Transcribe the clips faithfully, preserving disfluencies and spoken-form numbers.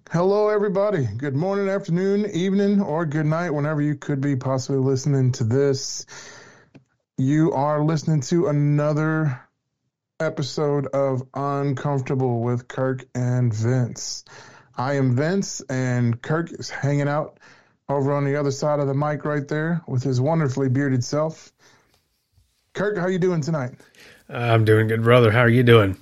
Hello, everybody. Good morning, afternoon, evening, or good night, whenever you could be possibly listening to this. You are listening to another episode of Uncomfortable with Kirk and Vince. I am Vince, and Kirk is hanging out over on the other side of the mic right there with his wonderfully bearded self. Kirk, how you doing tonight? I'm doing good, brother. How are you doing?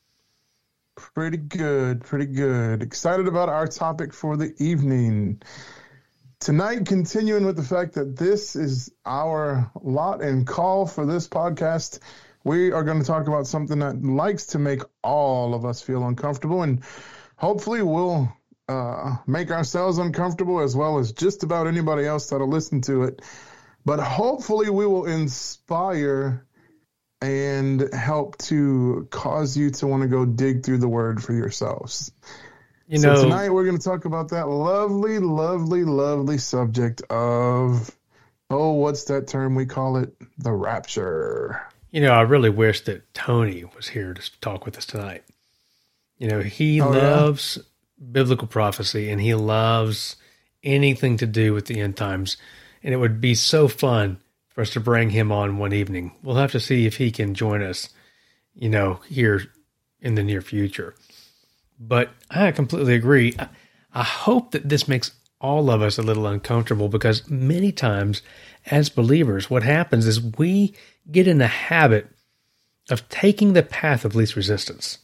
Pretty good, pretty good. Excited about our topic for the evening. Tonight, continuing with the fact that this is our lot and call for this podcast, we are going to talk about something that likes to make all of us feel uncomfortable, and hopefully we'll uh, make ourselves uncomfortable as well as just about anybody else that'll listen to it. But hopefully we will inspire and help to cause you to want to go dig through the word for yourselves. You so know, tonight we're going to talk about that lovely, lovely, lovely subject of, oh, what's that term we call it? The rapture. You know, I really wish that Tony was here to talk with us tonight. You know, he oh, loves yeah? biblical prophecy, and he loves anything to do with the end times. And it would be so fun for us to bring him on one evening. We'll have to see if he can join us, you know, here in the near future. But I completely agree. I, I hope that this makes all of us a little uncomfortable, because many times as believers, what happens is we get in the habit of taking the path of least resistance.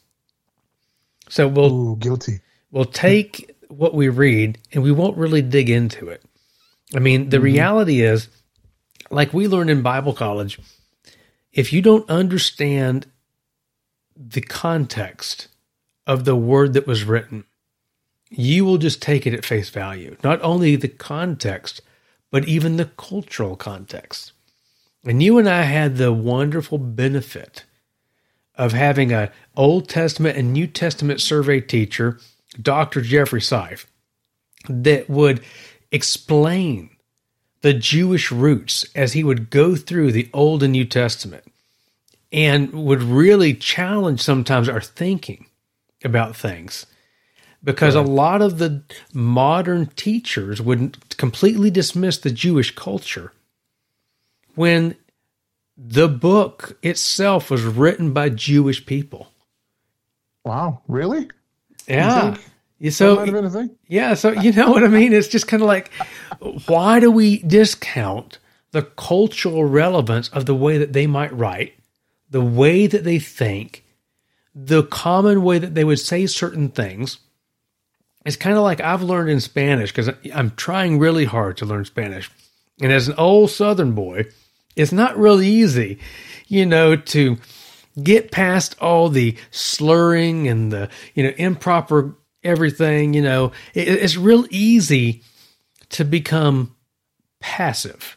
So we'll, Ooh, guilty. We'll take what we read and we won't really dig into it. I mean, the mm-hmm. reality is, like we learned in Bible college, if you don't understand the context of the word that was written, you will just take it at face value. Not only the context, but even the cultural context. And you and I had the wonderful benefit of having an Old Testament and New Testament survey teacher, Doctor Jeffrey Seif, that would explain the Jewish roots as he would go through the Old and New Testament, and would really challenge sometimes our thinking about things, because right. a lot of the modern teachers would completely dismiss the Jewish culture when the book itself was written by Jewish people. Wow, really? Yeah. So, that might have been a thing? Yeah, so you know what I mean? It's just kind of like, why do we discount the cultural relevance of the way that they might write, the way that they think, the common way that they would say certain things? It's kind of like I've learned in Spanish, because I'm trying really hard to learn Spanish. And as an old Southern boy, it's not really easy, you know, to get past all the slurring and the, you know, improper everything. You know, it, it's real easy to become passive.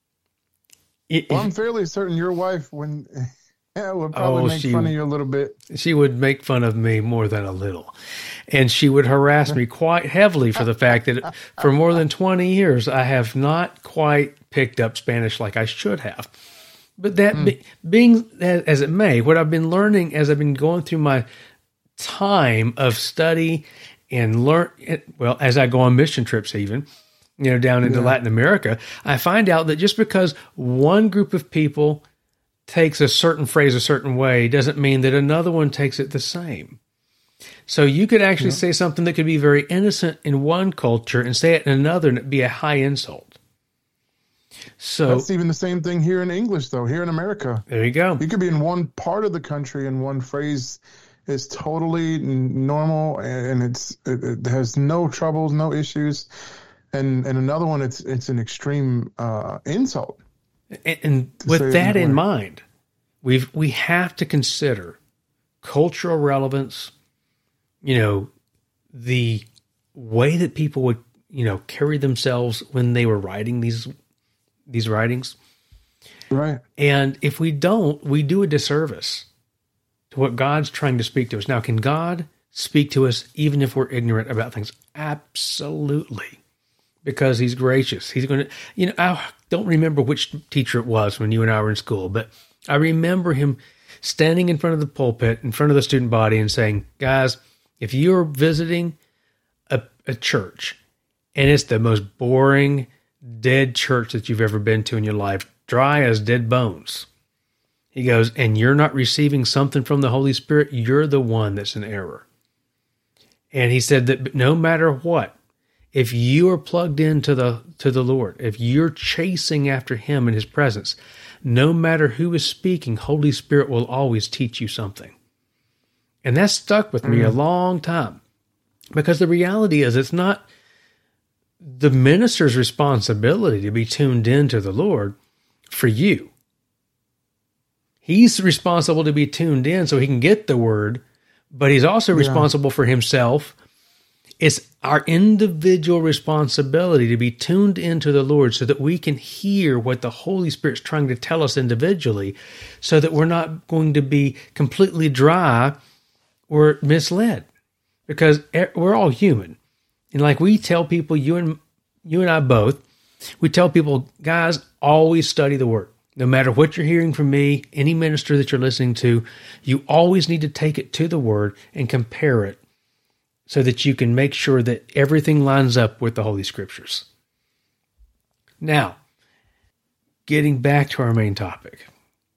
It, well, I'm fairly certain your wife, when yeah, would probably oh, make she, fun of you a little bit. She would make fun of me more than a little. And she would harass me quite heavily for the fact that for more than twenty years, I have not quite picked up Spanish like I should have. But that mm. be, being as it may, what I've been learning as I've been going through my time of study and learn, well, as I go on mission trips even, you know, down into yeah. Latin America, I find out that just because one group of people takes a certain phrase a certain way doesn't mean that another one takes it the same. So you could actually yeah. say something that could be very innocent in one culture and say it in another, and it'd be a high insult. So that's even the same thing here in English, though, here in America. There you go. You could be in one part of the country and one phrase is totally normal and it's it, it has no troubles, no issues. And and another one, it's it's an extreme uh, insult. And, and with that in mind, we've we have to consider cultural relevance. You know, the way that people would, you know, carry themselves when they were writing these these writings. Right. And if we don't, we do a disservice to what God's trying to speak to us. Now, can God speak to us even if we're ignorant about things? Absolutely. Because he's gracious. He's going to, you know, I don't remember which teacher it was when you and I were in school, but I remember him standing in front of the pulpit, in front of the student body and saying, guys, if you're visiting a, a church, and it's the most boring, dead church that you've ever been to in your life, dry as dead bones. He goes, and you're not receiving something from the Holy Spirit, you're the one that's in error. And he said that no matter what, if you are plugged into the to the Lord, if you're chasing after him in his presence, no matter who is speaking, Holy Spirit will always teach you something. And that stuck with me mm. a long time. Because the reality is, it's not the minister's responsibility to be tuned into the Lord for you. He's responsible to be tuned in so he can get the word, but he's also yeah. responsible for himself. It's our individual responsibility to be tuned into the Lord so that we can hear what the Holy Spirit's trying to tell us individually, so that we're not going to be completely dry or misled, because we're all human. And like we tell people, you and you and I both, we tell people, guys, always study the Word. No matter what you're hearing from me, any minister that you're listening to, you always need to take it to the Word and compare it so that you can make sure that everything lines up with the Holy Scriptures. Now, getting back to our main topic.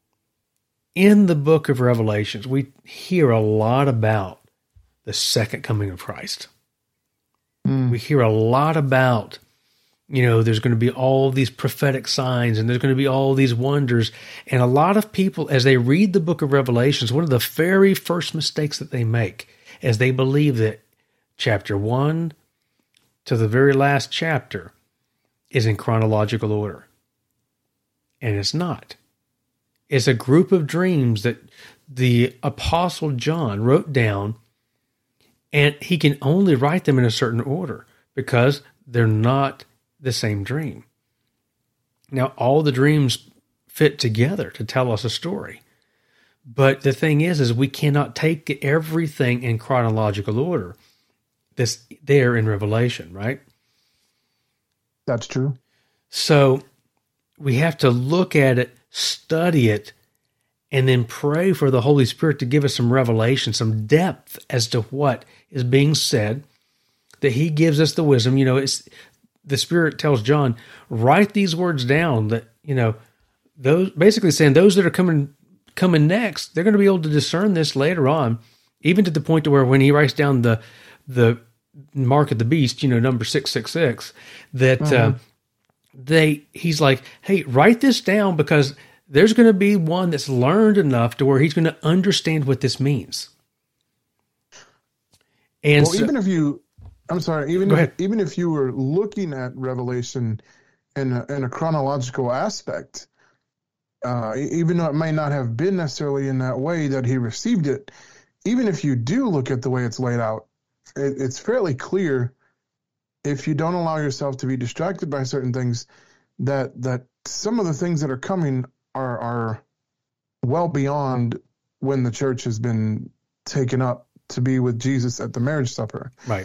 In the book of Revelations, we hear a lot about the second coming of Christ. Mm. We hear a lot about, you know, there's going to be all these prophetic signs and there's going to be all these wonders. And a lot of people, as they read the book of Revelations, one of the very first mistakes that they make is they believe that chapter one to the very last chapter is in chronological order. And it's not. It's a group of dreams that the Apostle John wrote down, and he can only write them in a certain order because they're not the same dream. Now, all the dreams fit together to tell us a story. But the thing is, is we cannot take everything in chronological order that's there in Revelation, right? That's true. So we have to look at it, study it, and then pray for the Holy Spirit to give us some revelation, some depth as to what is being said, that he gives us the wisdom. You know, it's the Spirit tells John, write these words down, that, you know, those basically saying those that are coming coming next, they're going to be able to discern this later on, even to the point to where when he writes down the the mark of the beast, you know, number six six six, that uh-huh. uh, they he's like, hey, write this down, because there's going to be one that's learned enough to where he's going to understand what this means. And well, so, even if you, I'm sorry, even if, even if you were looking at Revelation in a, in a chronological aspect, uh, even though it may not have been necessarily in that way that he received it, even if you do look at the way it's laid out, it, it's fairly clear, if you don't allow yourself to be distracted by certain things, that that some of the things that are coming are are well beyond when the church has been taken up to be with Jesus at the marriage supper. Right.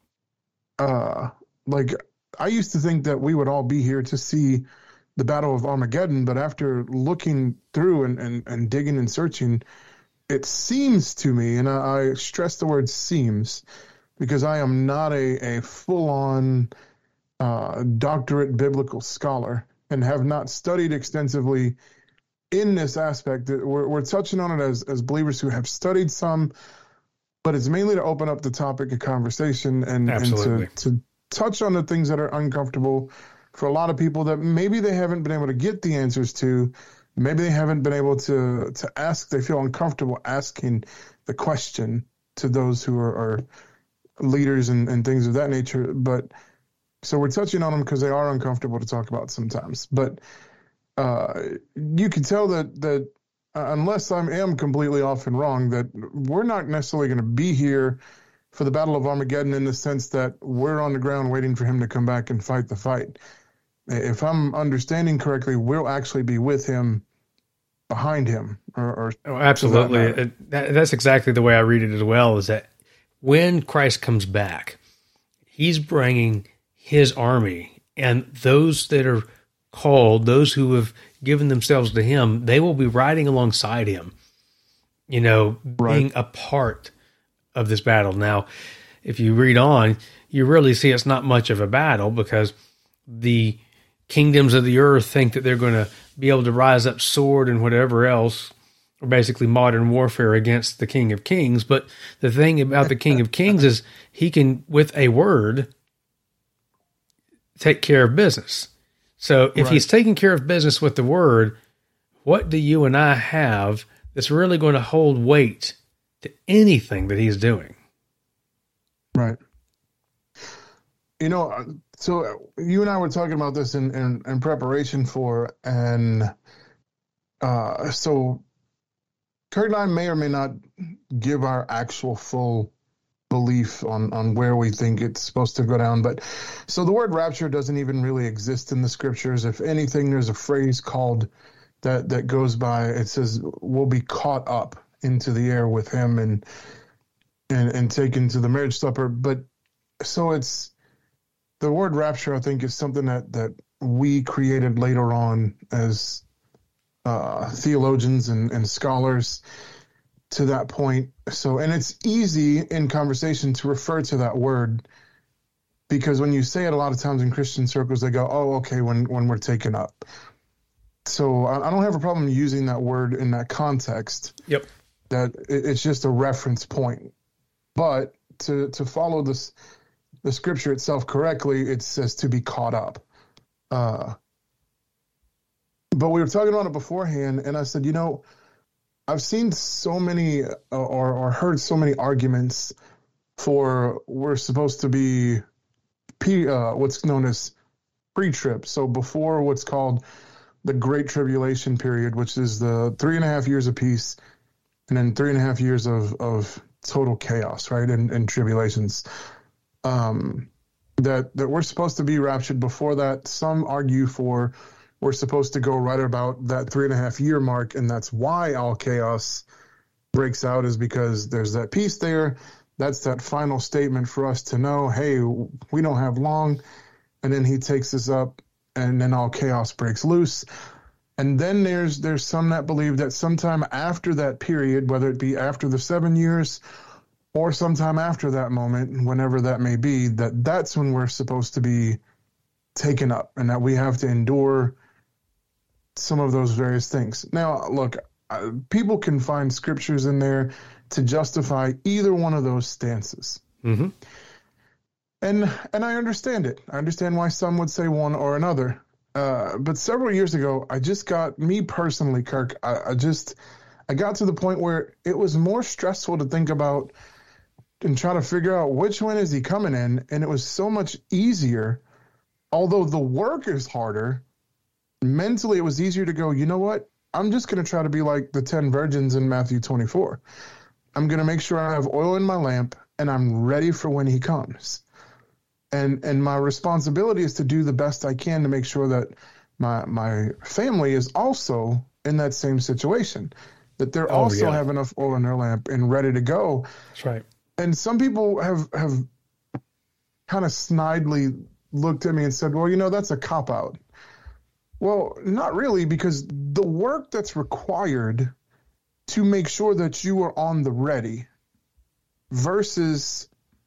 Uh, like, I used to think that we would all be here to see the Battle of Armageddon, but after looking through and, and, and digging and searching, it seems to me, and I, I stress the word seems, because I am not a, a full-on uh, doctorate biblical scholar and have not studied extensively in this aspect. We're, we're touching on it as, as believers who have studied some, but it's mainly to open up the topic of conversation and, and to, to touch on the things that are uncomfortable for a lot of people that maybe they haven't been able to get the answers to. Maybe they haven't been able to, to ask. They feel uncomfortable asking the question to those who are, are leaders and, and things of that nature. But so we're touching on them because they are uncomfortable to talk about sometimes. But uh, you can tell that that uh, unless I am completely off and wrong, that we're not necessarily going to be here for the Battle of Armageddon in the sense that we're on the ground waiting for him to come back and fight the fight. If I'm understanding correctly, we'll actually be with him, behind him. Or, or oh, absolutely. That that, that's exactly the way I read it as well, is that when Christ comes back, he's bringing his army, and those that are called, those who have given themselves to him, they will be riding alongside him, you know, being right. a part of this battle. Now, if you read on, you really see it's not much of a battle because the kingdoms of the earth think that they're going to be able to rise up sword and whatever else, or basically modern warfare against the King of Kings. But the thing about the King of Kings is he can, with a word, take care of business. So if Right. he's taking care of business with the word, what do you and I have that's really going to hold weight to anything that he's doing? Right. You know, so you and I were talking about this in, in, in preparation for, and uh, so Kurt and I may or may not give our actual full belief on, on where we think it's supposed to go down. But so the word rapture doesn't even really exist in the scriptures. If anything, there's a phrase called that, that goes by, it says, we'll be caught up into the air with him and, and, and taken to the marriage supper. But so it's, the word rapture, I think, is something that, that we created later on as uh, theologians and, and scholars to that point. So, and it's easy in conversation to refer to that word because when you say it a lot of times in Christian circles, they go, oh, okay, when, when we're taken up. So I, I don't have a problem using that word in that context. Yep. That it, it's just a reference point. But to, to follow this, the scripture itself correctly, it says to be caught up. Uh, but we were talking about it beforehand, and I said, you know, I've seen so many uh, or, or heard so many arguments for we're supposed to be P, uh, what's known as pre-trib. So before what's called the Great Tribulation period, which is the three and a half years of peace and then three and a half years of, of total chaos, right, and, and tribulations. Um, that, that we're supposed to be raptured before that. Some argue for we're supposed to go right about that three and a half year mark, and that's why all chaos breaks out, is because there's that peace there. That's that final statement for us to know, hey, we don't have long. And then he takes us up, and then all chaos breaks loose. And then there's there's some that believe that sometime after that period, whether it be after the seven years or sometime after that moment, whenever that may be, that that's when we're supposed to be taken up and that we have to endure some of those various things. Now, look, uh, people can find scriptures in there to justify either one of those stances. Mm-hmm. And and I understand it. I understand why some would say one or another. Uh, but several years ago, I just got, me personally, Kirk, I, I just, I got to the point where it was more stressful to think about and try to figure out which one is he coming in. And it was so much easier, although the work is harder, mentally it was easier to go, you know what? I'm just going to try to be like the ten virgins in Matthew twenty-four. I'm going to make sure I have oil in my lamp and I'm ready for when he comes. And and my responsibility is to do the best I can to make sure that my my family is also in that same situation, that they're Oh, also yeah. have enough oil in their lamp and ready to go. That's right. And some people have, have kind of snidely looked at me and said, well, you know, that's a cop-out. Well, not really, because the work that's required to make sure that you are on the ready versus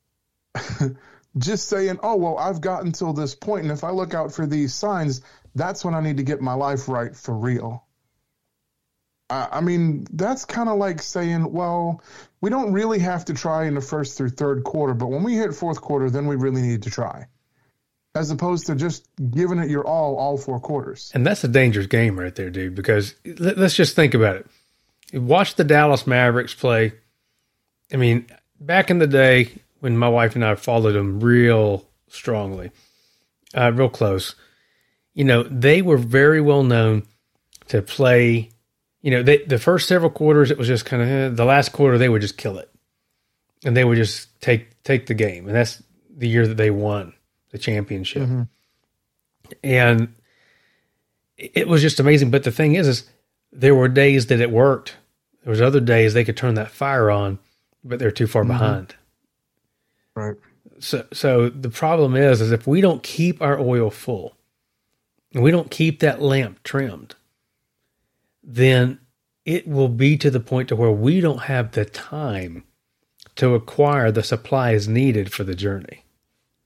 just saying, oh, well, I've gotten till this point, and if I look out for these signs, that's when I need to get my life right for real. I, I mean, that's kind of like saying, well, we don't really have to try in the first through third quarter, but when we hit fourth quarter, then we really need to try, as opposed to just giving it your all, all four quarters. And that's a dangerous game right there, dude, because let, let's just think about it. You watch the Dallas Mavericks play. I mean, back in the day when my wife and I followed them real strongly, uh, real close, you know, they were very well known to play. You know, they, the first several quarters, it was just kind of, eh, the last quarter, they would just kill it. And they would just take take the game. And that's the year that they won the championship. Mm-hmm. And it was just amazing. But the thing is, is there were days that it worked. There was other days they could turn that fire on, but they're too far Mm-hmm. behind. Right. So, so the problem is, is if we don't keep our oil full and we don't keep that lamp trimmed, then it will be to the point to where we don't have the time to acquire the supplies needed for the journey.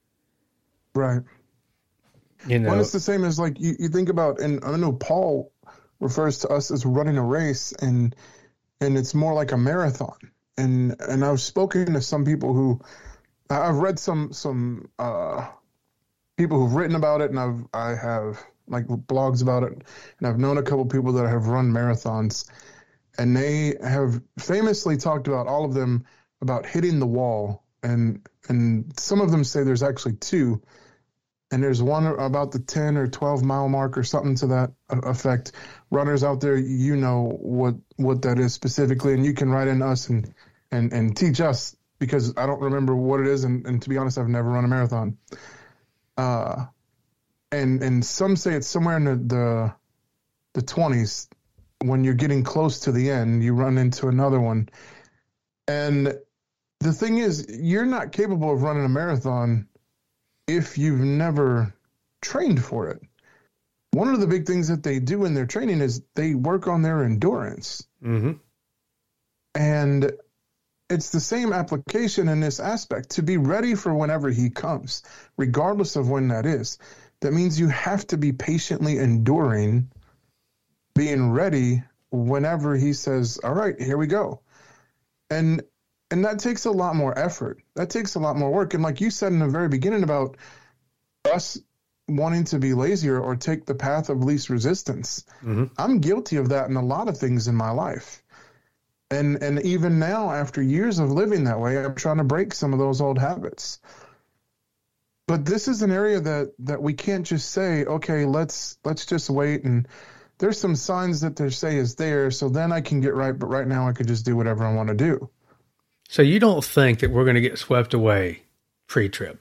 Right. You know, Well, it's the same as like you, you think about, and I know Paul refers to us as running a race, and and it's more like a marathon. And and I've spoken to some people who I've read some some uh, people who've written about it, and I've I have like blogs about it, and I've known a couple people that have run marathons, and they have famously talked about, all of them, about hitting the wall, and and some of them say there's actually two. And there's one about the ten or twelve mile mark or something to that effect. Runners out there, you know what, what that is specifically, and you can write in us and, and, and teach us, because I don't remember what it is. And, and to be honest, I've never run a marathon. Uh, and, and some say it's somewhere in the, the, the twenties. When you're getting close to the end, you run into another one. And the thing is, you're not capable of running a marathon if you've never trained for it. One of the big things that they do in their training is they work on their endurance. mm-hmm. And it's the same application in this aspect, to be ready for whenever he comes, regardless of when that is. That means you have to be patiently enduring, being ready whenever he says, all right, here we go. And And that takes a lot more effort. That takes a lot more work. And like you said in the very beginning about us wanting to be lazier or take the path of least resistance, Mm-hmm. I'm guilty of that in a lot of things in my life. And and even now, after years of living that way, I'm trying to break some of those old habits. But this is an area that, that we can't just say, okay, let's let's just wait. And there's some signs that they say is there, so then I can get right. But right now I could just do whatever I want to do. So you don't think that we're going to get swept away pre-trib?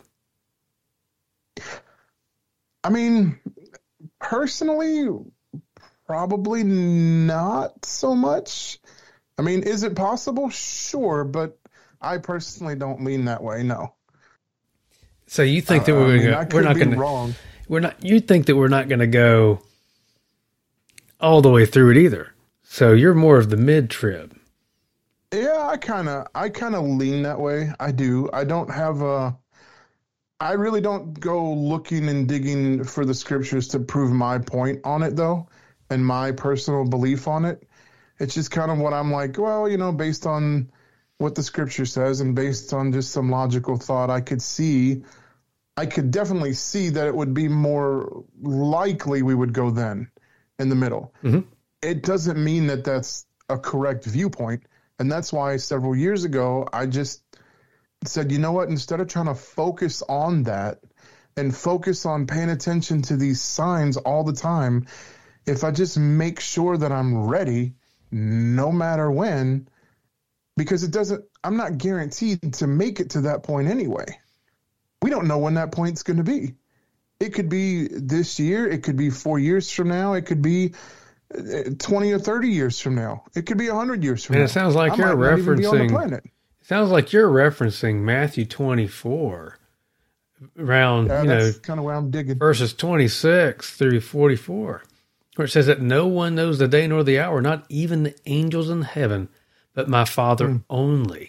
I mean, personally, probably not so much. I mean, is it possible? Sure, but I personally don't lean that way. No. So you think that Uh, we're I going mean, to I go? could We're not be going to. wrong. We're not. You think that we're not going to go all the way through it either? So you're more of the mid-trib. Yeah, I kind of, I kind of lean that way. I do. I don't have a. I really don't go looking and digging for the scriptures to prove my point on it, though, and my personal belief on it. It's just kind of what I'm like, well, you know, based on what the scripture says and based on just some logical thought, I could see, I could definitely see that it would be more likely we would go then in the middle. Mm-hmm. It doesn't mean that that's a correct viewpoint. And that's why several years ago, I just said, you know what, instead of trying to focus on that and focus on paying attention to these signs all the time, if I just make sure that I'm ready, no matter when, because it doesn't, I'm not guaranteed to make it to that point anyway. We don't know when that point's going to be. It could be this year. It could be four years from now. It could be twenty or thirty years from now. It could be one hundred years from And now. it sounds like I you're might not even be on the referencing. planet. It sounds like you're referencing Matthew twenty-four, around Yeah, you know that's kind of where I'm digging. verses twenty-six through forty-four, where it says that no one knows the day nor the hour, not even the angels in heaven, but my Father Mm. only.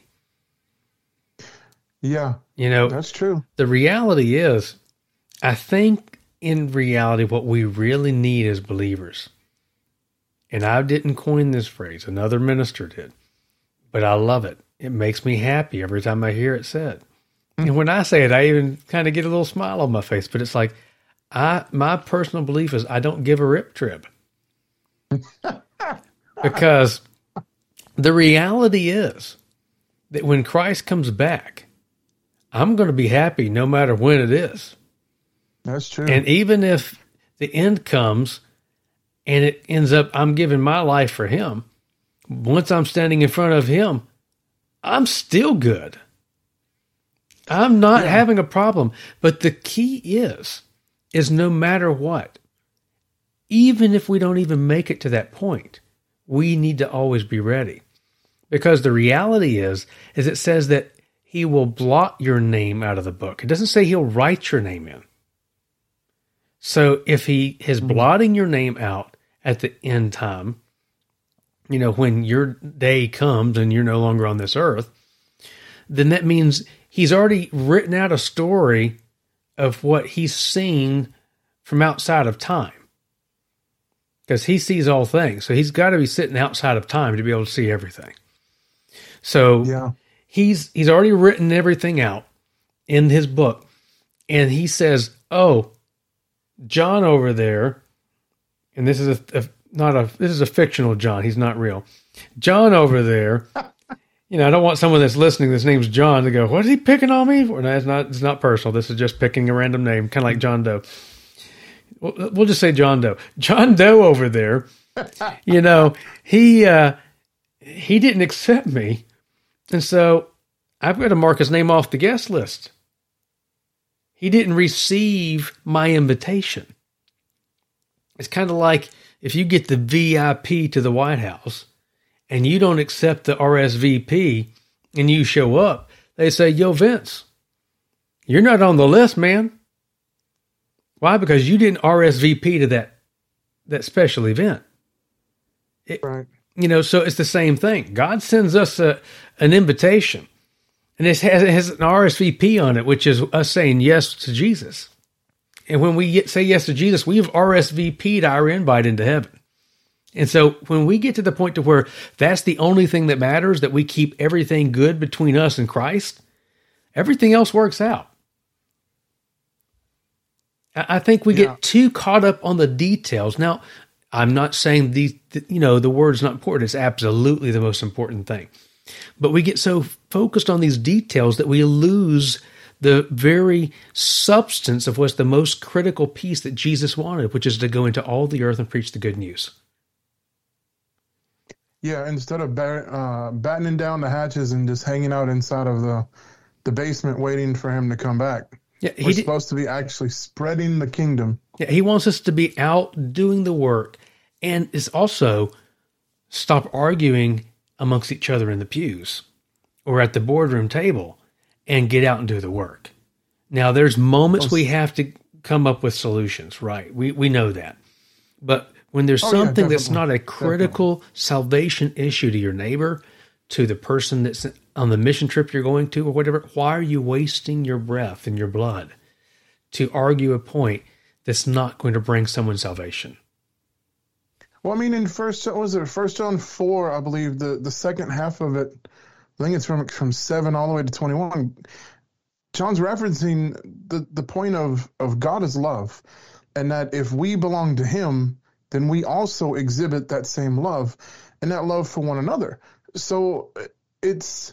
Yeah, You know, that's true. the reality is, I think in reality, what we really need as believers, and I didn't coin this phrase, another minister did, but I love it. It makes me happy every time I hear it said. And when I say it, I even kind of get a little smile on my face, but it's like, I, my personal belief is I don't give a rip trib. Because the reality is that when Christ comes back, I'm going to be happy no matter when it is. That's true. And even if the end comes and it ends up I'm giving my life for him, once I'm standing in front of him, I'm still good. I'm not Yeah. having a problem. But the key is, is no matter what, even if we don't even make it to that point, we need to always be ready. Because the reality is, is it says that he will blot your name out of the book. It doesn't say he'll write your name in. So if he is blotting your name out at the end time, you know, when your day comes and you're no longer on this earth, then that means he's already written out a story of what he's seen from outside of time. Because he sees all things. So he's got to be sitting outside of time to be able to see everything. So Yeah. he's he's already written everything out in his book. And he says, oh, John over there, and this is a, a not a this is a fictional John. He's not real. John over there, you know, I don't want someone that's listening, this name's John, to go, what is he picking on me for? No, it's not, it's not personal. This is just picking a random name, kind of like John Doe. We'll, we'll just say John Doe. John Doe over there, you know, he uh, he didn't accept me. And so I've got to mark his name off the guest list. He didn't receive my invitation. It's kind of like if you get the V I P to the White House and you don't accept the R S V P and you show up, they say, yo, Vince, you're not on the list, man. Why? Because you didn't R S V P to that, that special event. It, Right. You know, so it's the same thing. God sends us a, an invitation, and it has, it has an R S V P on it, which is us saying yes to Jesus. And when we get, say yes to Jesus, we've R S V P'd our invite into heaven. And so when we get to the point to where that's the only thing that matters, that we keep everything good between us and Christ, everything else works out. I think we Yeah. get too caught up on the details. Now, I'm not saying these, you know, the word's not important. It's absolutely the most important thing. But we get so focused on these details that we lose the very substance of what's the most critical piece that Jesus wanted, which is to go into all the earth and preach the good news. Yeah, instead of bat, uh, battening down the hatches and just hanging out inside of the the basement waiting for him to come back. Yeah, he We're did, supposed to be actually spreading the kingdom. yeah, he wants us to be out doing the work, and it's also stop arguing amongst each other in the pews or at the boardroom table and get out and do the work. Now, there's moments we have to come up with solutions, right? We we know that. But when there's Oh, yeah, something that's definitely. not a critical salvation issue to your neighbor, to the person that's on the mission trip you're going to or whatever, why are you wasting your breath and your blood to argue a point that's not going to bring someone salvation? Well, I mean, in first, what was it First John four, I believe the, the second half of it, I think it's from from seven all the way to twenty one. John's referencing the, the point of, of God is love, and that if we belong to Him, then we also exhibit that same love, and that love for one another. So it's,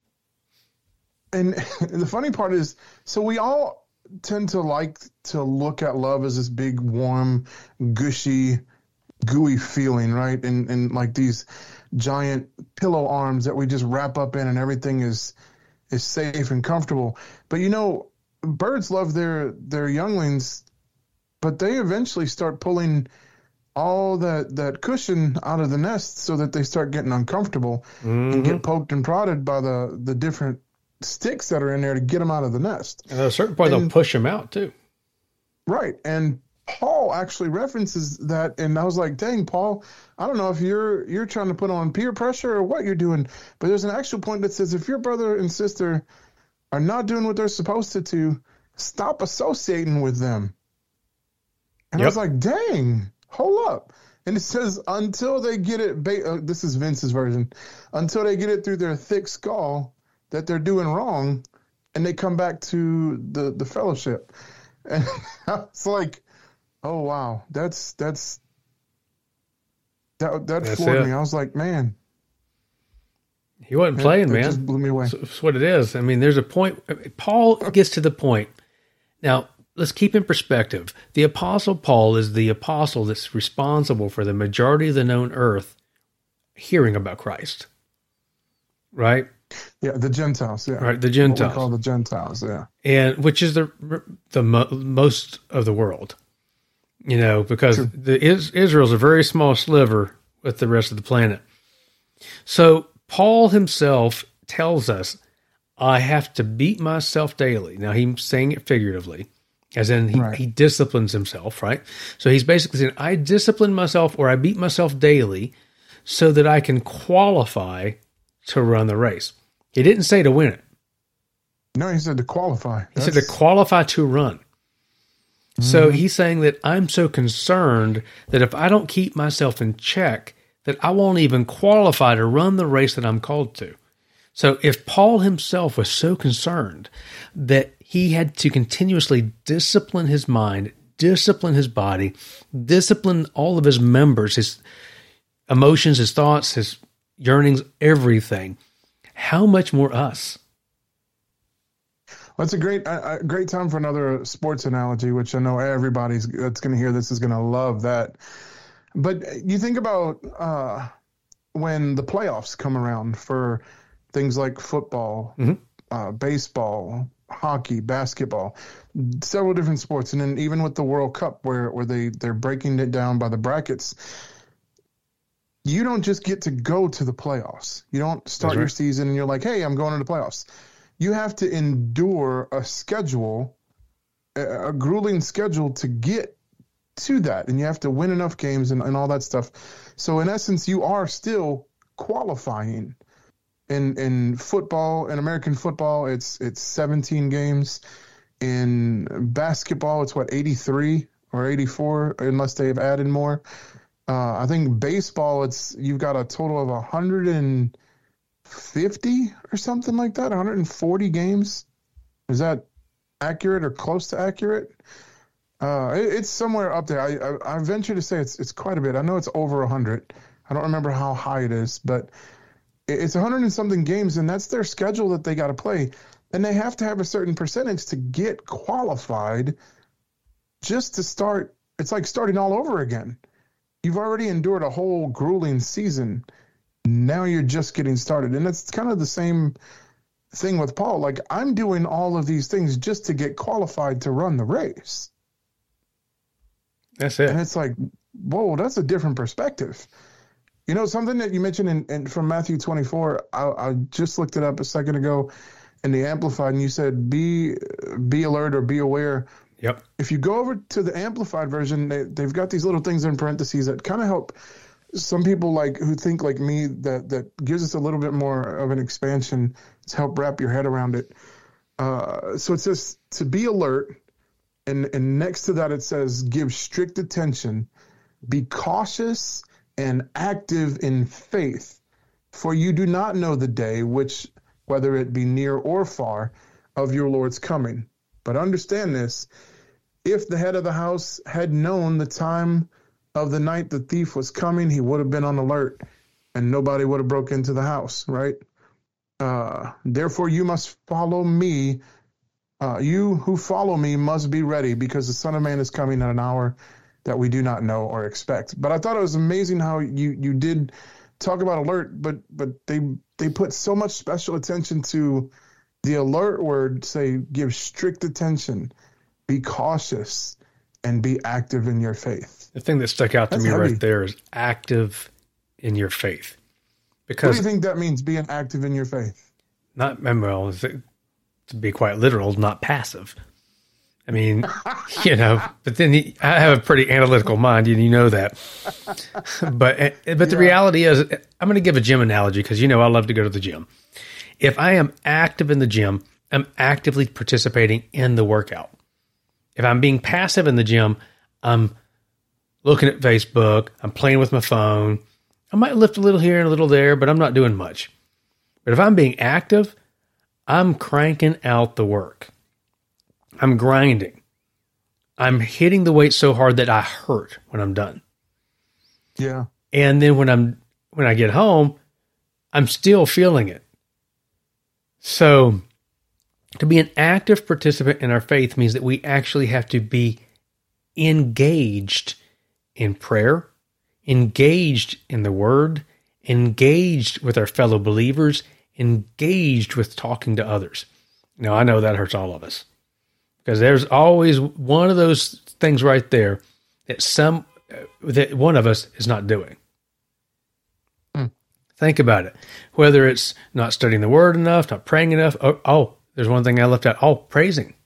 and the funny part is, so we all tend to like to look at love as this big, warm, gushy, gooey feeling, right? And and like these giant pillow arms that we just wrap up in, and everything is is safe and comfortable. But you know, birds love their their younglings, but they eventually start pulling all that that cushion out of the nest so that they start getting uncomfortable Mm-hmm. and get poked and prodded by the the different sticks that are in there to get them out of the nest. And at a certain point, they'll And- push them out too. Right. And Paul actually references that, and I was like, dang, Paul, I don't know if you're you're trying to put on peer pressure or what you're doing, but there's an actual point that says if your brother and sister are not doing what they're supposed to do, stop associating with them. And I Yep. was like, dang, hold up. And it says until they get it, ba- uh, this is Vince's version, until they get it through their thick skull that they're doing wrong, and they come back to the, the fellowship. And I was like, oh, wow, that's, that's, that, that That's floored it. me. I was like, man. He wasn't that- playing, that man. just blew me away. That's, that's what it is. I mean, there's a point. Paul gets to the point. Now, let's keep in perspective. The Apostle Paul is the apostle that's responsible for the majority of the known earth hearing about Christ, right? Yeah, the Gentiles, yeah. Right, the What we Gentiles, call the Gentiles, yeah. and which is the the mo- most of the world, you know, because True. the is, Israel's a very small sliver with the rest of the planet. So Paul himself tells us, I have to beat myself daily. Now he's saying it figuratively, as in he, Right. he disciplines himself, right? So he's basically saying, I discipline myself or I beat myself daily so that I can qualify to run the race. He didn't say to win it. No, he said to qualify. He said to qualify to run. So he's saying that I'm so concerned that if I don't keep myself in check, that I won't even qualify to run the race that I'm called to. So if Paul himself was so concerned that he had to continuously discipline his mind, discipline his body, discipline all of his members, his emotions, his thoughts, his yearnings, everything, how much more us? Well, that's a great, a great time for another sports analogy, which I know everybody's that's going to hear this is going to love that. But you think about uh, when the playoffs come around for things like football, mm-hmm. uh, baseball, hockey, basketball, several different sports, and then even with the World Cup, where where they they're breaking it down by the brackets. You don't just get to go to the playoffs. You don't start right. your season and you're like, hey, I'm going to the playoffs. You have to endure a schedule, a, a grueling schedule to get to that. And you have to win enough games and, and all that stuff. So in essence, you are still qualifying. In in football, in American football, it's it's seventeen games. In basketball, it's what, eighty-three or eighty-four, unless they've added more. Uh, I think baseball, it's you've got a total of one hundred fifty or something like that, one hundred forty games. Is that accurate or close to accurate? Uh, it, it's somewhere up there. I, I I venture to say it's it's quite a bit. I know it's over one hundred. I don't remember how high it is, but it, it's one hundred and something games, and that's their schedule that they got to play. And they have to have a certain percentage to get qualified just to start. It's like starting all over again. You've already endured a whole grueling season. Now you're just getting started. And it's kind of the same thing with Paul. Like, I'm doing all of these things just to get qualified to run the race. That's it. And it's like, whoa, that's a different perspective. You know, something that you mentioned in, in from Matthew twenty-four, I, I just looked it up a second ago in the Amplified, and you said, be be alert or be aware. Yep. If you go over to the Amplified version, they, they've got these little things in parentheses that kind of help some people like who think like me, that, that gives us a little bit more of an expansion to help wrap your head around it. Uh, so it says to be alert, and, and next to that it says give strict attention, be cautious and active in faith, for you do not know the day, which whether it be near or far, of your Lord's coming. But understand this, if the head of the house had known the time of the night the thief was coming, he would have been on alert and nobody would have broke into the house, right? Uh, therefore, you must follow me. Uh, you who follow me must be ready, because the Son of Man is coming at an hour that we do not know or expect. But I thought it was amazing how you, you did talk about alert, but but they they put so much special attention to the alert word, say, give strict attention, be cautious, and be active in your faith. The thing that stuck out to That's me heavy. right there is active in your faith. Because what do you think that means, being active in your faith? Not, well, to be quite literal, not passive. I mean, you know, but then he, I have a pretty analytical mind, and you know that. But but the yeah. reality is, I'm going to give a gym analogy because, you know, I love to go to the gym. If I am active in the gym, I'm actively participating in the workout. If I'm being passive in the gym, I'm looking at Facebook, I'm playing with my phone. I might lift a little here and a little there, but I'm not doing much. But if I'm being active, I'm cranking out the work. I'm grinding. I'm hitting the weight so hard that I hurt when I'm done. Yeah. And then when I'm when I get home, I'm still feeling it. So to be an active participant in our faith means that we actually have to be engaged in prayer, engaged in the word, engaged with our fellow believers, engaged with talking to others. Now, I know that hurts all of us, because there's always one of those things right there that some that one of us is not doing. Hmm. Think about it. Whether it's not studying the word enough, not praying enough. Oh, oh, there's one thing I left out. Oh, praising.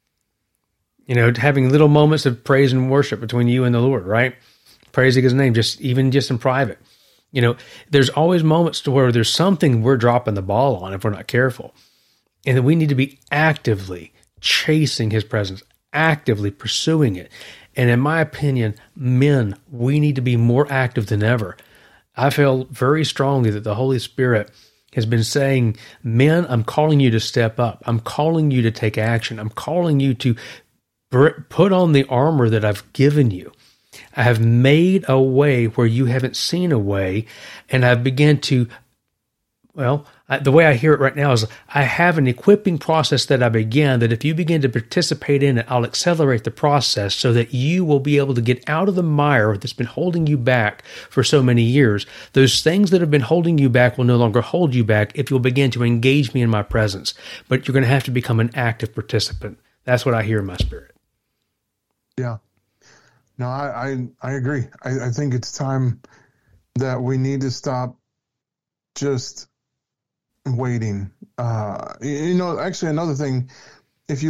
You know, having little moments of praise and worship between you and the Lord, right? Praising his name, just even just in private. You know, there's always moments to where there's something we're dropping the ball on if we're not careful. And that we need to be actively chasing his presence, actively pursuing it. And in my opinion, men, we need to be more active than ever. I feel very strongly that the Holy Spirit has been saying, men, I'm calling you to step up. I'm calling you to take action. I'm calling you to put on the armor that I've given you. I have made a way where you haven't seen a way, and I've begun to, well, I, the way I hear it right now is I have an equipping process that I began that if you begin to participate in it, I'll accelerate the process so that you will be able to get out of the mire that's been holding you back for so many years. Those things that have been holding you back will no longer hold you back if you'll begin to engage me in my presence. But you're going to have to become an active participant. That's what I hear in my spirit. Yeah. No, I, I, I agree. I, I think it's time that we need to stop just waiting. Uh, you know, actually another thing, if you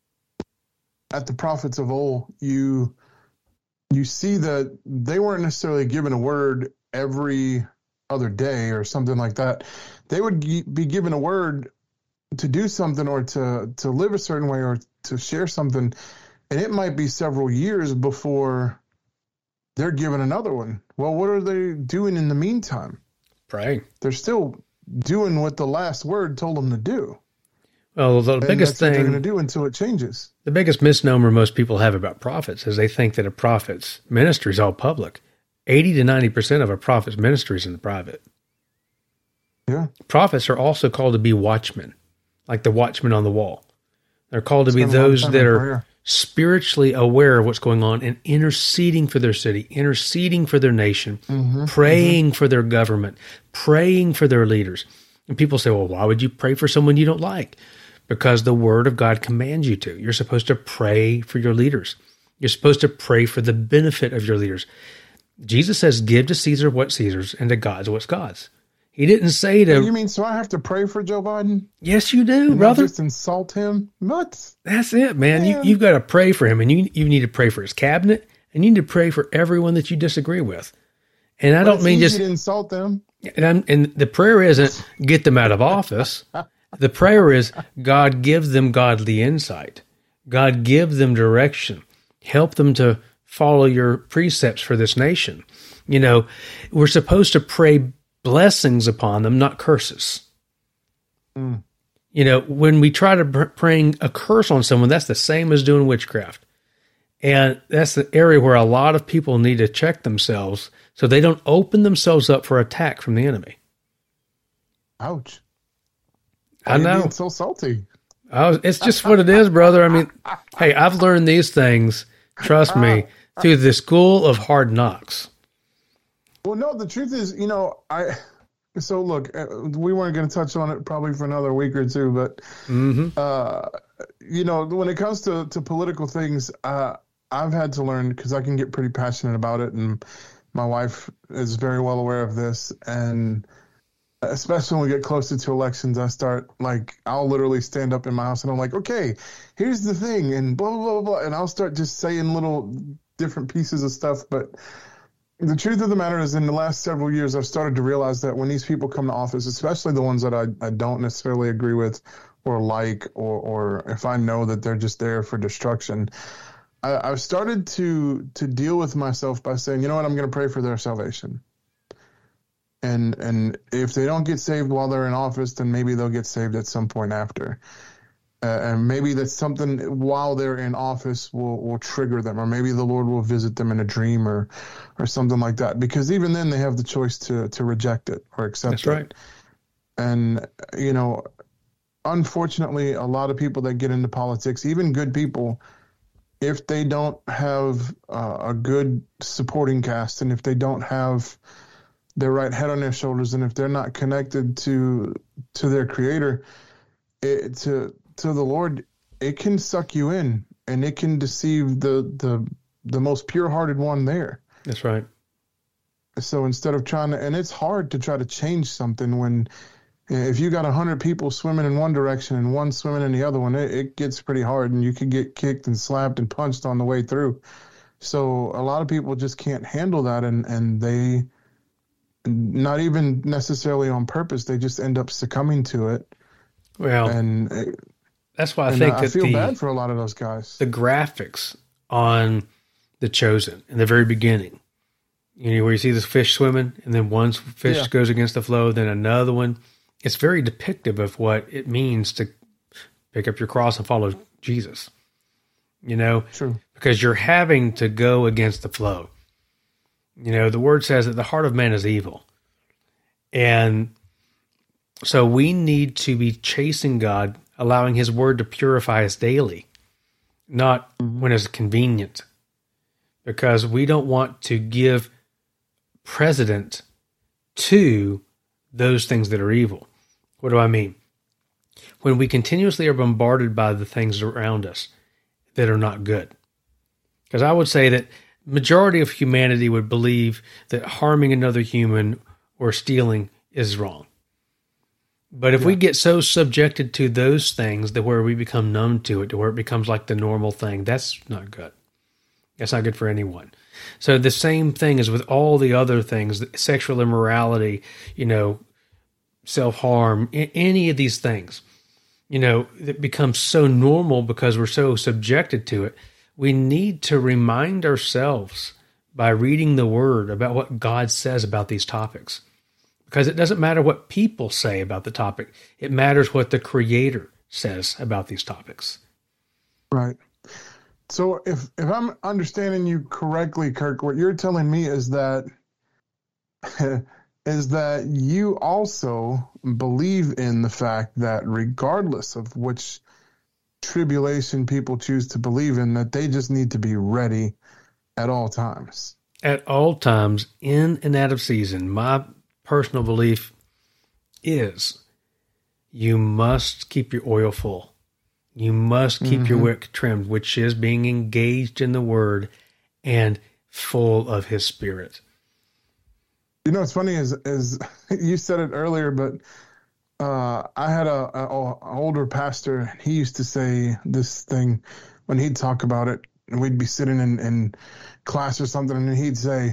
at the prophets of old, you, you see that they weren't necessarily given a word every other day or something like that. They would be given a word to do something or to, to live a certain way or to share something. And it might be several years before they're given another one. Well, what are they doing in the meantime? Praying. They're still doing what the last word told them to do. Well, the and biggest that's thing what they're going to do until it changes. The biggest misnomer most people have about prophets is they think that a prophet's ministry is all public. eighty to ninety percent of a prophet's ministry is in the private. Yeah. Prophets are also called to be watchmen, like the watchman on the wall. They're called to be Spend a lot of those time that in are prayer. spiritually aware of what's going on and interceding for their city, interceding for their nation, Mm-hmm, praying mm-hmm. for their government, praying for their leaders. And people say, well, why would you pray for someone you don't like? Because the word of God commands you to. You're supposed to pray for your leaders. You're supposed to pray for the benefit of your leaders. Jesus says, give to Caesar what's Caesar's and to God's what's God's. He didn't say to... You mean so I have to pray for Joe Biden? Yes, you do, And brother. not just insult him? What? That's it, man. Man. You, you've got to pray for him, and you you need to pray for his cabinet, and you need to pray for everyone that you disagree with. And I But don't it's mean easy just... to insult them. And, I'm, and the prayer isn't get them out of office. The prayer is God give them godly insight. God give them direction. Help them to follow your precepts for this nation. You know, we're supposed to pray blessings upon them, not curses. Mm. You know, when we try to pr- praying a curse on someone, that's the same as doing witchcraft. And that's the area where a lot of people need to check themselves so they don't open themselves up for attack from the enemy. Ouch. I Why are you know. being so salty. I was, it's just what it is, brother. I mean, hey, I've learned these things, trust me, through the school of hard knocks. Well, no, the truth is, you know, I. So look, uh, we weren't going to touch on it probably for another week or two, but Mm-hmm. uh, you know, when it comes to to political things, uh, I've had to learn because I can get pretty passionate about it, and my wife is very well aware of this, and especially when we get closer to elections, I start like I'll literally stand up in my house and I'm like, okay, here's the thing, and blah blah blah blah, and I'll start just saying little different pieces of stuff, but. The truth of the matter is in the last several years, I've started to realize that when these people come to office, especially the ones that I, I don't necessarily agree with or like, or, or if I know that they're just there for destruction, I, I've started to to deal with myself by saying, you know what, I'm going to pray for their salvation. And and if they don't get saved while they're in office, then maybe they'll get saved at some point after. Uh, and maybe that's something while they're in office will, will trigger them, or maybe the Lord will visit them in a dream or or something like that. Because even then they have the choice to to reject it or accept That's it. right. And, you know, unfortunately, a lot of people that get into politics, even good people, if they don't have uh, a good supporting cast and if they don't have their right head on their shoulders and if they're not connected to to their creator, it, to to the Lord, it can suck you in and it can deceive the the the most pure-hearted one there. That's right. So instead of trying to, and it's hard to try to change something when if you got a hundred people swimming in one direction and one swimming in the other one, it, it gets pretty hard and you can get kicked and slapped and punched on the way through. So a lot of people just can't handle that, and, and they, not even necessarily on purpose, they just end up succumbing to it. Well, And it, That's why I and think uh, that I feel the, bad for a lot of those guys. the graphics on The Chosen in the very beginning, you know, where you see this fish swimming and then one fish Yeah. goes against the flow, then another one. It's very depictive of what it means to pick up your cross and follow Jesus, you know, True. because you're having to go against the flow. You know, the word says that the heart of man is evil. And so we need to be chasing God, allowing his word to purify us daily, not when it's convenient, because we don't want to give precedent to those things that are evil. What do I mean? When we continuously are bombarded by the things around us that are not good. Because I would say that majority of humanity would believe that harming another human or stealing is wrong. But if yeah. we get so subjected to those things that where we become numb to it, to where it becomes like the normal thing, that's not good. That's not good for anyone. So the same thing is with all the other things, sexual immorality, you know, self-harm, any of these things, you know, it becomes so normal because we're so subjected to it. We need to remind ourselves by reading the word about what God says about these topics. Because it doesn't matter what people say about the topic. It matters what the Creator says about these topics. Right. So if, if I'm understanding you correctly, Kirk, what you're telling me is that is that you also believe in the fact that regardless of which tribulation people choose to believe in, that they just need to be ready at all times. At all times, in and out of season. My personal belief is you must keep your oil full. You must keep mm-hmm. your wick trimmed, which is being engaged in the Word and full of His Spirit. You know, what's funny is, is you said it earlier, but uh, I had a, a, a older pastor. He used to say this thing when he'd talk about it, and we'd be sitting in, in class or something, and he'd say,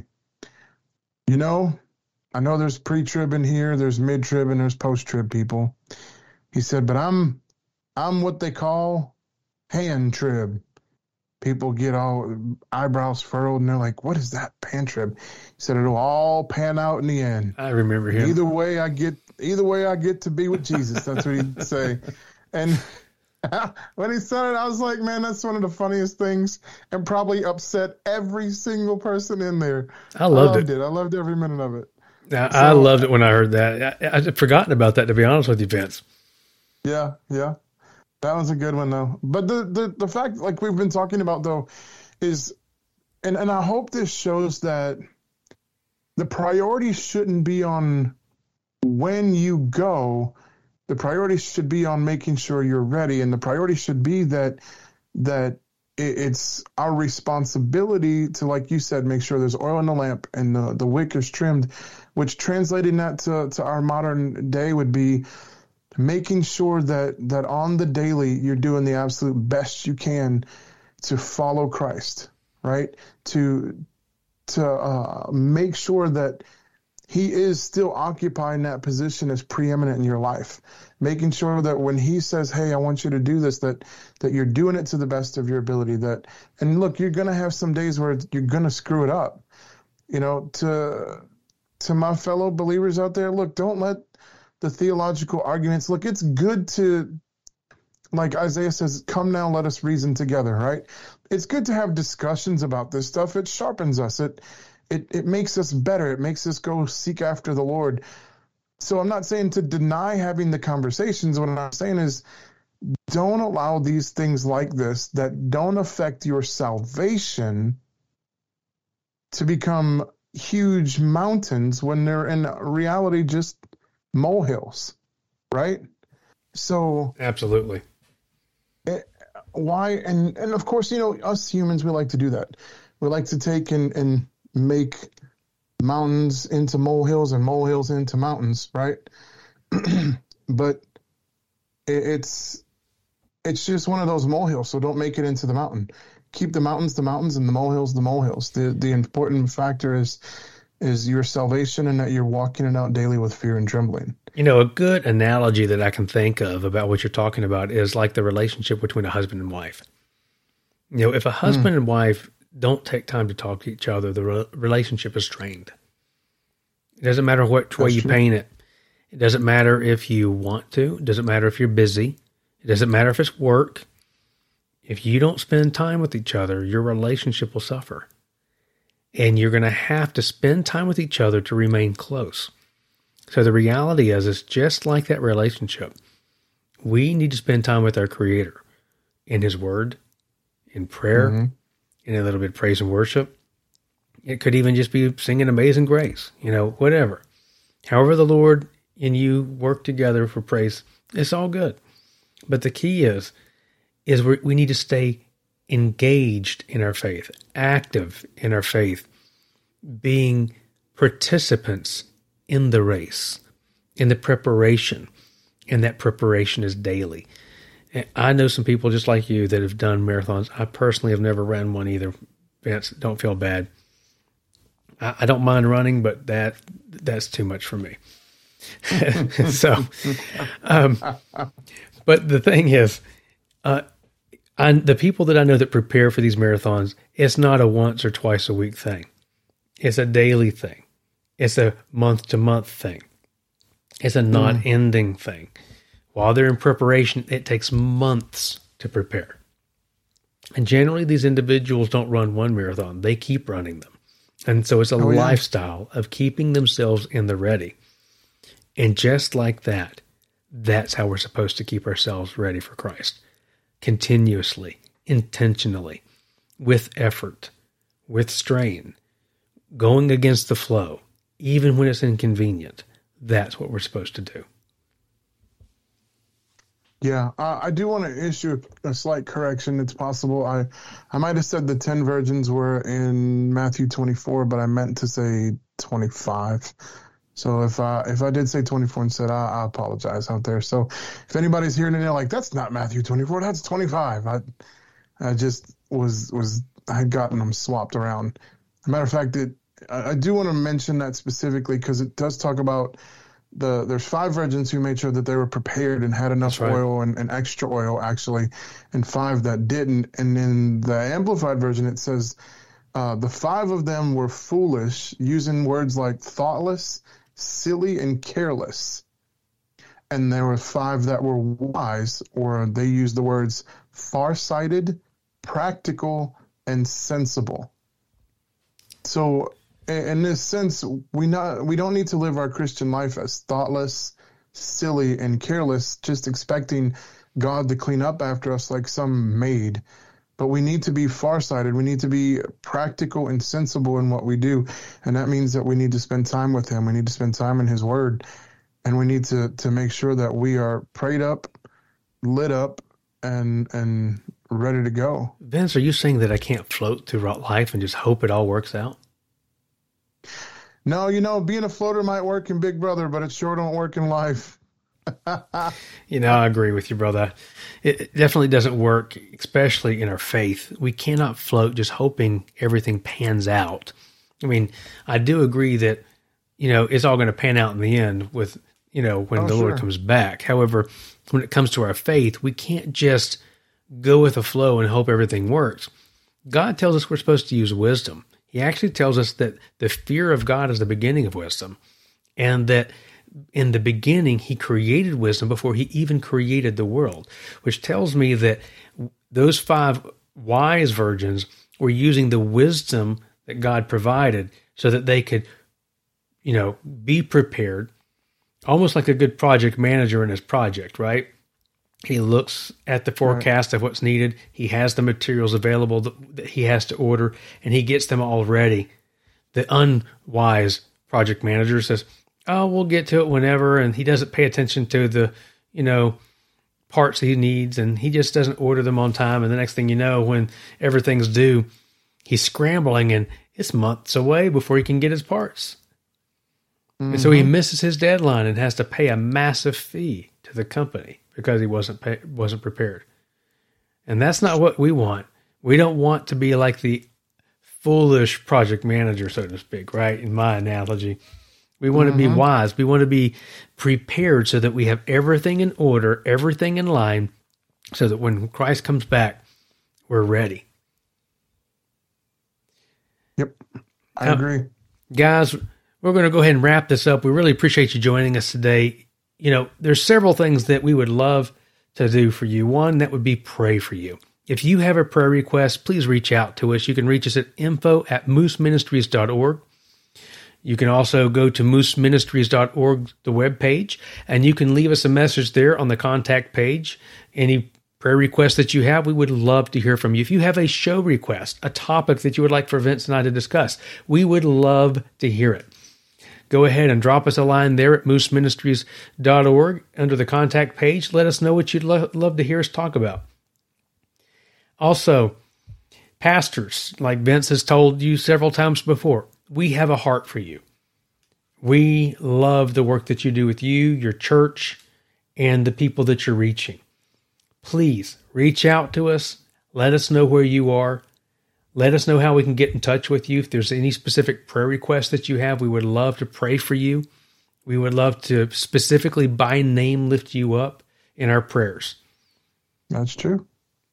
you know, I know there's pre-trib in here, there's mid-trib, and there's post-trib people. He said, but I'm I'm what they call pan-trib. People get all eyebrows furrowed, and they're like, what is that, pan-trib? He said, it'll all pan out in the end. I remember him. Either way I get, either way I get to be with Jesus. That's what he'd say. And when he said it, I was like, man, that's one of the funniest things, and probably upset every single person in there. I loved, I loved it. it. I loved every minute of it. I, so, I loved it when I heard that. I, I'd forgotten about that, to be honest with you, Vince. Yeah, yeah. That was a good one, though. But the, the, the fact, like we've been talking about, though, is, and, and I hope this shows that the priority shouldn't be on when you go. The priority should be on making sure you're ready. And the priority should be that that it's our responsibility to, like you said, make sure there's oil in the lamp and the, the wick is trimmed, which translating that to, to our modern day would be making sure that, that on the daily you're doing the absolute best you can to follow Christ, right? To to uh, make sure that He is still occupying that position as preeminent in your life, making sure that when He says, hey, I want you to do this, that that you're doing it to the best of your ability. That, and look, you're going to have some days where you're going to screw it up. You know, to to my fellow believers out there, look, don't let the theological arguments, look, it's good to, like Isaiah says, come now, let us reason together, right? It's good to have discussions about this stuff. It sharpens us. It It it makes us better. It makes us go seek after the Lord. So I'm not saying to deny having the conversations. What I'm saying is don't allow these things like this that don't affect your salvation to become huge mountains when they're in reality just molehills, right? So absolutely. It, why? And, and of course, you know, us humans, we like to do that. We like to take and, and make mountains into molehills and molehills into mountains, right? But it, it's it's just one of those molehills, so don't make it into the mountain. Keep the mountains the mountains and the molehills the molehills. The the important factor is is your salvation and that you're walking it out daily with fear and trembling. You know, a good analogy that I can think of about what you're talking about is like the relationship between a husband and wife. You know, if a husband mm. and wife don't take time to talk to each other, the re- relationship is strained. It doesn't matter what way you true. paint it. It doesn't matter if you want to. It doesn't matter if you're busy. It doesn't matter if it's work. If you don't spend time with each other, your relationship will suffer. And you're going to have to spend time with each other to remain close. So the reality is, it's just like that relationship. We need to spend time with our Creator in His Word, in prayer, mm-hmm. in a little bit of praise and worship. It could even just be singing Amazing Grace, you know, whatever. However the Lord and you work together for praise, it's all good. But the key is, is we we need to stay engaged in our faith, active in our faith, being participants in the race, in the preparation, and that preparation is daily. And I know some people just like you that have done marathons. I personally have never ran one either. Vince, don't feel bad. I, I don't mind running, but that that's too much for me. so, um, but the thing is, uh, I, the people that I know that prepare for these marathons, it's not a once or twice a week thing. It's a daily thing. It's a month-to-month thing. It's a not-ending mm. thing. While they're in preparation, it takes months to prepare. And generally, these individuals don't run one marathon. They keep running them. And so it's a oh, lifestyle yeah. of keeping themselves in the ready. And just like that, that's how we're supposed to keep ourselves ready for Christ. Continuously, intentionally, with effort, with strain, going against the flow, even when it's inconvenient. That's what we're supposed to do. Yeah, uh, I do want to issue a, a slight correction. It's possible I, I might have said the ten virgins were in Matthew twenty-four, but I meant to say twenty-five. So if I if I did say twenty-four instead, I, I apologize out there. So if anybody's hearing it, they're like, that's not Matthew twenty-four, that's twenty-five. I I just was was I had gotten them swapped around. As a matter of fact, it I, I do want to mention that specifically because it does talk about the there's five virgins who made sure that they were prepared and had enough right. oil and, and extra oil actually, and five that didn't. And in the Amplified Version, it says uh, the five of them were foolish, using words like thoughtless, silly, and careless. And there were five that were wise, or they used the words farsighted, practical, and sensible. So in this sense, we not we don't need to live our Christian life as thoughtless, silly, and careless, just expecting God to clean up after us like some maid. But we need to be farsighted. We need to be practical and sensible in what we do. And that means that we need to spend time with Him. We need to spend time in His Word. And we need to, to make sure that we are prayed up, lit up, and and ready to go. Vince, are you saying that I can't float throughout life and just hope it all works out? No, you know, being a floater might work in Big Brother, but it sure don't work in life. You know, I agree with you, brother. It definitely doesn't work, especially in our faith. We cannot float just hoping everything pans out. I mean, I do agree that, you know, it's all going to pan out in the end with, you know, when oh, the sure. Lord comes back. However, when it comes to our faith, we can't just go with the flow and hope everything works. God tells us we're supposed to use wisdom. He actually tells us that the fear of God is the beginning of wisdom, and that in the beginning, He created wisdom before He even created the world, which tells me that those five wise virgins were using the wisdom that God provided so that they could, you know, be prepared, almost like a good project manager in his project, right? He looks at the forecast right. of what's needed. He has the materials available that, that he has to order, and he gets them all ready. The unwise project manager says, oh, we'll get to it whenever, and he doesn't pay attention to the, you know, parts he needs, and he just doesn't order them on time, and the next thing you know, when everything's due, he's scrambling, and it's months away before he can get his parts. Mm-hmm. And so he misses his deadline and has to pay a massive fee to the company because he wasn't pay, wasn't prepared. And that's not what we want. We don't want to be like the foolish project manager, so to speak, right? In my analogy, We want Mm-hmm. to be wise. We want to be prepared so that we have everything in order, everything in line, so that when Christ comes back, we're ready. Yep. I Now, agree. Guys, we're going to go ahead and wrap this up. We really appreciate you joining us today. You know, there's several things that we would love to do for you. One, that would be pray for you. If you have a prayer request, please reach out to us. You can reach us at info at moose ministries dot org. You can also go to moose ministries dot org, the webpage, and you can leave us a message there on the contact page. Any prayer requests that you have, we would love to hear from you. If you have a show request, a topic that you would like for Vince and I to discuss, we would love to hear it. Go ahead and drop us a line there at moose ministries dot org under the contact page. Let us know what you'd lo- love to hear us talk about. Also, pastors, like Vince has told you several times before, we have a heart for you. We love the work that you do with you, your church, and the people that you're reaching. Please reach out to us. Let us know where you are. Let us know how we can get in touch with you. If there's any specific prayer requests that you have, we would love to pray for you. We would love to specifically by name lift you up in our prayers. That's true.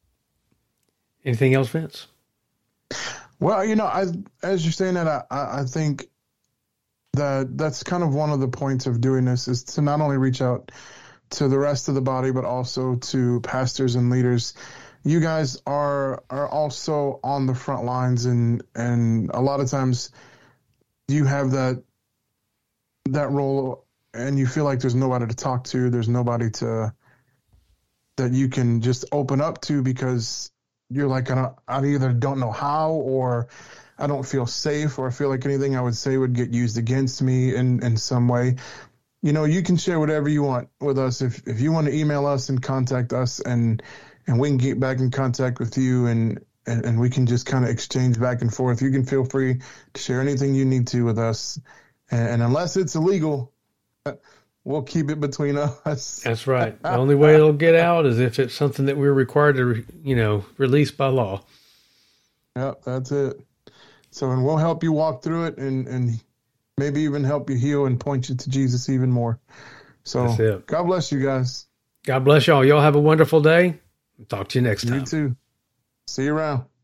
Anything else, Vince? Well, you know, I, as you're saying that, I, I think that that's kind of one of the points of doing this is to not only reach out to the rest of the body, but also to pastors and leaders. You guys are are also on the front lines, and and a lot of times you have that that role, and you feel like there's nobody to talk to, there's nobody to that you can just open up to because you're like, I, don't, I either don't know how, or I don't feel safe, or I feel like anything I would say would get used against me in, in some way. You know, you can share whatever you want with us. If if you want to email us and contact us, and and we can get back in contact with you, and, and, and we can just kind of exchange back and forth. You can feel free to share anything you need to with us. And, and unless it's illegal, we'll keep it between us. That's right. The only way it'll get out is if it's something that we're required to, you know, release by law. Yep, that's it. So, and we'll help you walk through it, and, and maybe even help you heal and point you to Jesus even more. So, That's it. God bless you guys. God bless y'all. Y'all have a wonderful day. Talk to you next time. You too. See you around.